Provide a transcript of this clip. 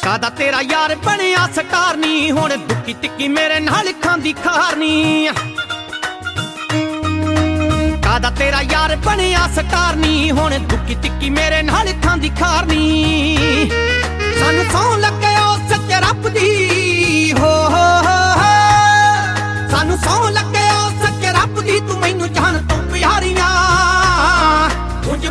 ਕਾਦਾ ਤੇਰਾ ਯਾਰ ਬਣਿਆ ਸਟਾਰ ਨੀ, ਹੁਣ ਦੁੱਕੀ ਟਿੱਕੀ ਮੇਰੇ ਨਾਲ ਖਾਂਦੀ ਖਾਰਨੀ। ਕਾਦਾ ਤੇਰਾ ਯਾਰ ਬਣਿਆ ਸਟਾਰ ਨੀ, ਹੁਣ ਦੁੱਕੀ ਟਿੱਕੀ ਮੇਰੇ ਨਾਲ ਖਾਂਦੀ ਖਾਰਨੀ। ਸਾਨੂੰ ਸੌਂ ਲੱਗਿਆ ਸੱਚੇ ਰੱਬ ਦੀ